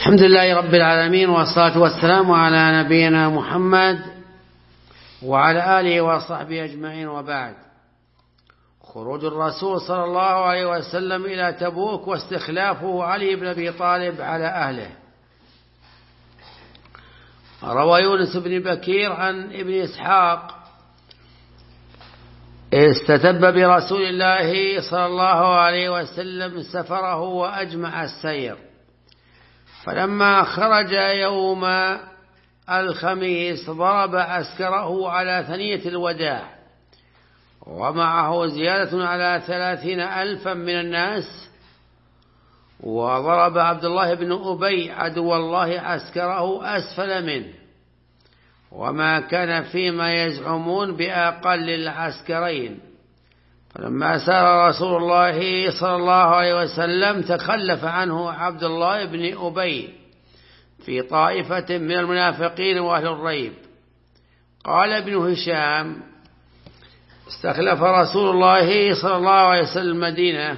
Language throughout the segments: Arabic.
الحمد لله رب العالمين، والصلاة والسلام على نبينا محمد وعلى آله وصحبه أجمعين، وبعد. خروج الرسول صلى الله عليه وسلم إلى تبوك واستخلافه علي بن أبي طالب على أهله. روى يونس بن بكير عن ابن إسحاق: استتب برسول الله صلى الله عليه وسلم سفره وأجمع السير، فلما خرج يوم الخميس ضرب عسكره على ثنية الوداع، ومعه زيادة على 30,000 من الناس، وضرب عبد الله بن أبي عدو الله عسكره أسفل منه، وما كان فيما يزعمون بأقل العسكرين. فلما سار رسول الله صلى الله عليه وسلم تخلف عنه عبد الله بن أبي في طائفة من المنافقين وأهل الريب. قال ابن هشام: استخلف رسول الله صلى الله عليه وسلم المدينة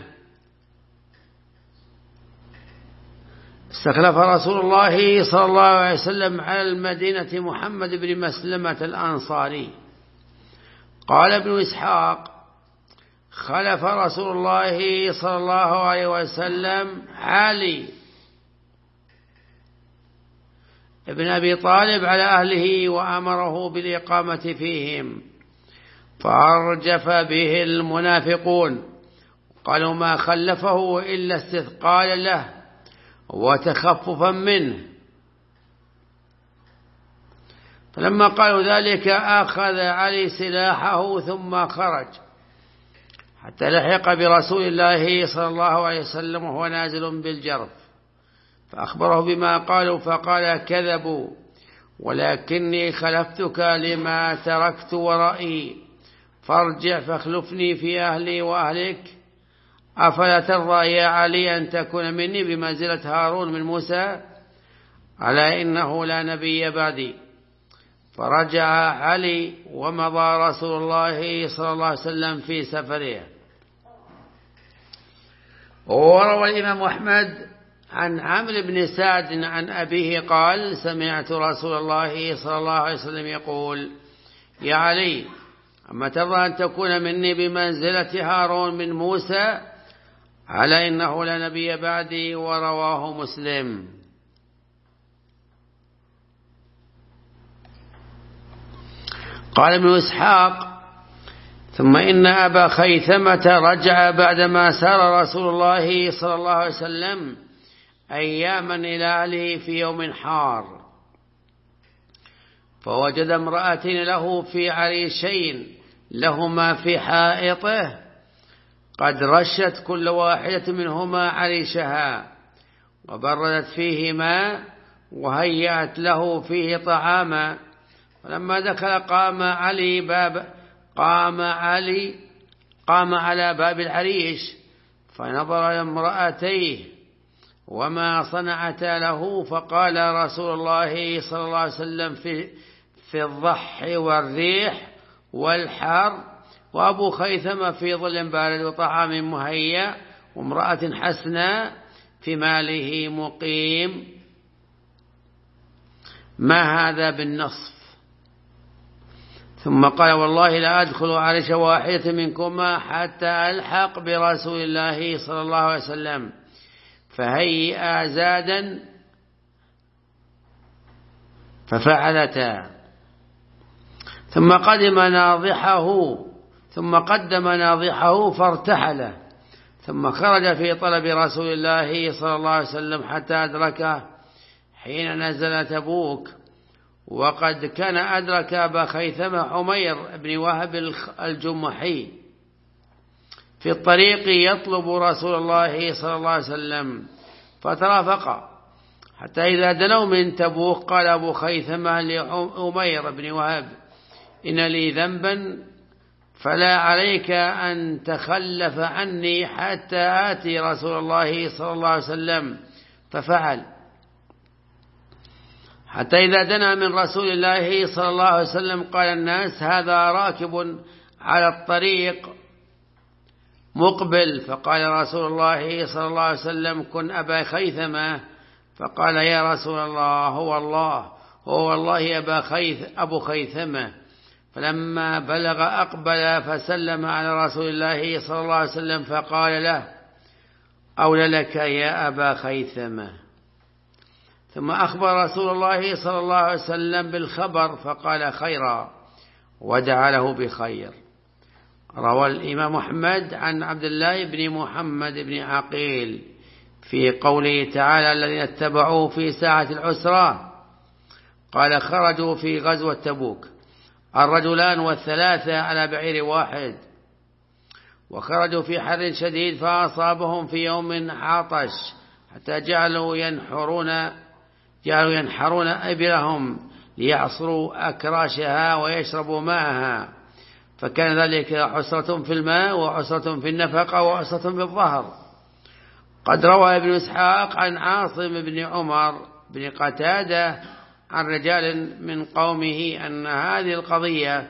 استخلف رسول الله صلى الله عليه وسلم على المدينة محمد بن مسلمة الأنصاري. قال ابن إسحاق: خلف رسول الله صلى الله عليه وسلم علي ابن أبي طالب على أهله وأمره بالإقامة فيهم، فأرجف به المنافقون، قالوا ما خلفه إلا استثقالا له وتخففا منه. فلما قالوا ذلك أخذ علي سلاحه ثم خرج حتى لحق برسول الله صلى الله عليه وسلم وهو نازل بالجرف، فأخبره بما قالوا، فقال: كذبوا، ولكني خلفتك لما تركت ورائي، فارجع فاخلفني في أهلي وأهلك. أفلا ترضى يا علي أن تكون مني بمنزلة هارون من موسى؟ ألا إنه لا نبي بعدي. فرجع علي ومضى رسول الله صلى الله عليه وسلم في سفره. وروى الإمام أحمد عن عمرو بن سعد عن أبيه قال: سمعت رسول الله صلى الله عليه وسلم يقول: يا علي، أما ترضى أن تكون مني بمنزلة هارون من موسى؟ على إنه لا نبي بعدي. ورواه مسلم. قال ابن إسحاق: ثم إن أبا خيثمة رجع بعدما سار رسول الله صلى الله عليه وسلم أياما إلى أهله في يوم حار، فوجد امرأتين له في عريشين لهما في حائطه، قد رشت كل واحدة منهما عريشها، وبردت فيه ماء، وهيأت له فيه طعاما. فلما دخل قام على باب العريش، فنظر لامرأتيه وما صنعتا له، فقال رسول الله صلى الله عليه وسلم: في الضح والريح والحر، وأبو خيثمة في ظل بارد وطعام مهيأ، وامرأة حسناء في ماله مقيم. ما هذا بالنصف؟ ثم قال: والله لا أدخل عريش واحدة منكما حتى ألحق برسول الله صلى الله عليه وسلم. فهيئا زادا ففعلتا، ثم قدم ناضحه فارتحله، ثم خرج في طلب رسول الله صلى الله عليه وسلم حتى أدركه حين نزل تبوك، وقد كان أدرك أبا خيثمة عمير بن وهب الجمحي في الطريق يطلب رسول الله صلى الله عليه وسلم، فترافقا حتى إذا دنوا من تبوك قال أبو خيثمة لعمير بن وهب: إن لي ذنبا، فلا عليك أن تخلف عني حتى آتي رسول الله صلى الله عليه وسلم. ففعل حتى إذا دنا من رسول الله صلى الله عليه وسلم قال الناس: هذا راكب على الطريق مقبل. فقال رسول الله صلى الله عليه وسلم: كن أبا خيثمة، فقال يا رسول الله هو والله أبو خيثمة. فلما بلغ أقبل فسلم على رسول الله صلى الله عليه وسلم فقال له أولى لك يا أبا خيثمة. ثم أخبر رسول الله صلى الله عليه وسلم بالخبر فقال خيرا ودعا له بخير. روى الإمام أحمد عن عبد الله بن محمد بن عقيل في قوله تعالى الذين اتبعوه في ساعة العسرة قال خرجوا في غزوة تبوك الرجلان والثلاثة على بعير واحد، وخرجوا في حر شديد فأصابهم في يوم عطش حتى جعلوا ينحرون إبلهم ليعصروا أكراشها ويشربوا ماءها، فكان ذلك عسرة في الماء وعسرة في النفقة وعسرة في الظهر. قد روى ابن إسحاق عن عاصم بن عمر بن قتادة عن رجال من قومه أن هذه القضية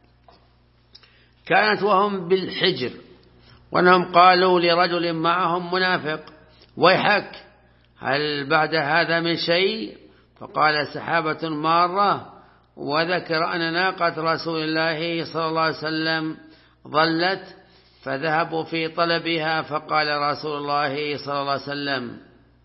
كانت وهم بالحجر، وأنهم قالوا لرجل معهم منافق ويحك هل بعد هذا من شيء؟ فقال سحابة مارة، وذكر أن ناقة رسول الله صلى الله عليه وسلم ضلت فذهبوا في طلبها، فقال رسول الله صلى الله عليه وسلم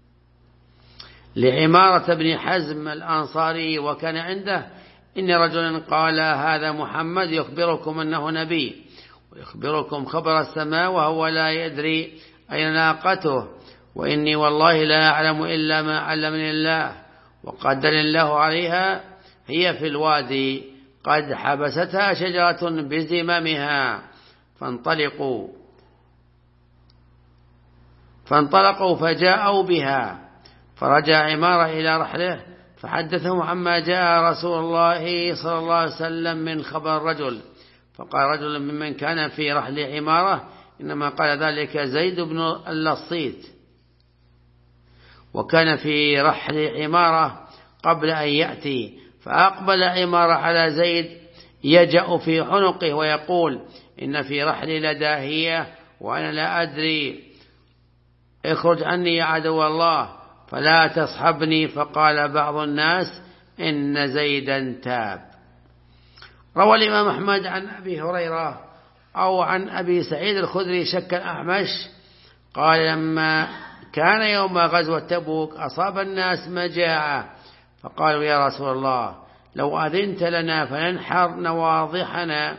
لعمارة بن حزم الأنصاري وكان عنده إن رجلا قال هذا محمد يخبركم أنه نبي ويخبركم خبر السماء وهو لا يدري أين ناقته، وإني والله لا أعلم إلا ما علمني الله، وقد دل الله عليها هي في الوادي قد حبستها شجرة بزمامها. فانطلقوا فجاءوا بها، فرجع عمارة إلى رحله فحدثهم عما جاء رسول الله صلى الله عليه وسلم من خبر الرجل. فقال رجل ممن كان في رحل عمارة إنما قال ذلك زيد بن اللصيت، وكان في رحل عمارة قبل أن يأتي، فأقبل عمارة على زيد يجأ في عنقه ويقول إن في رحلي لداهية وأنا لا أدري، اخرج عني يا عدو الله فلا تصحبني. فقال بعض الناس إن زيدا تاب. روى الإمام أحمد عن أبي هريرة أو عن أبي سعيد الخدري شك الأحمش قال لما كان يوم غزوة تبوك أصاب الناس مجاعة، فقالوا يا رسول الله لو أذنت لنا فننحر نواضحنا،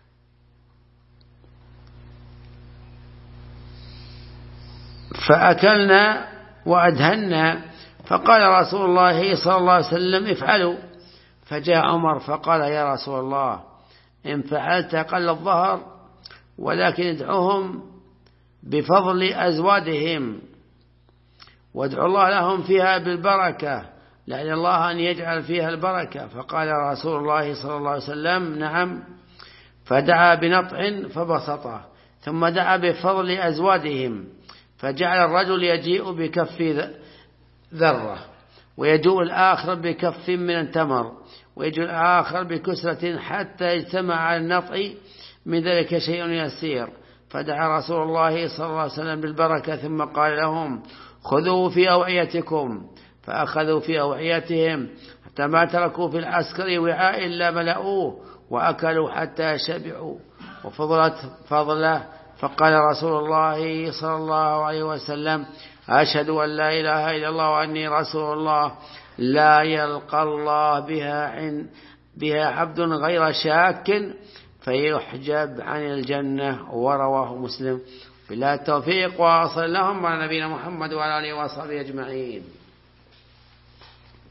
فأكلنا وأدهنا. فقال رسول الله صلى الله عليه وسلم افعلوا. فجاء عمر فقال يا رسول الله إن فعلت قل الظهر، ولكن ادعوهم بفضل أزوادهم وادعوا الله لهم فيها بالبركة لعل الله أن يجعل فيها البركة. فقال رسول الله صلى الله عليه وسلم نعم، فدعا بنطع فبسطه، ثم دعا بفضل أزوادهم، فجعل الرجل يجيء بكف ذرة، ويجوء الآخر بكف من التمر، ويجوء الآخر بكسرة، حتى اجتمع على النطع من ذلك شيء يسير. فدعا رسول الله صلى الله عليه وسلم بالبركة، ثم قال لهم خذوا في أوعيتكم، فأخذوا في أوعيتهم حتى ما تركوا في العسكر وعاء إلا ملأوه، وأكلوا حتى شبعوا وفضلت فضله. فقال رسول الله صلى الله عليه وسلم أشهد أن لا إله إلا الله وأني رسول الله، لا يلقى الله بها عبد غير شاك فيحجب عن الجنة. ورواه مسلم. بالله التوفيق، وصلى اللهم على نبينا محمد وعلى آله وصحبه أجمعين.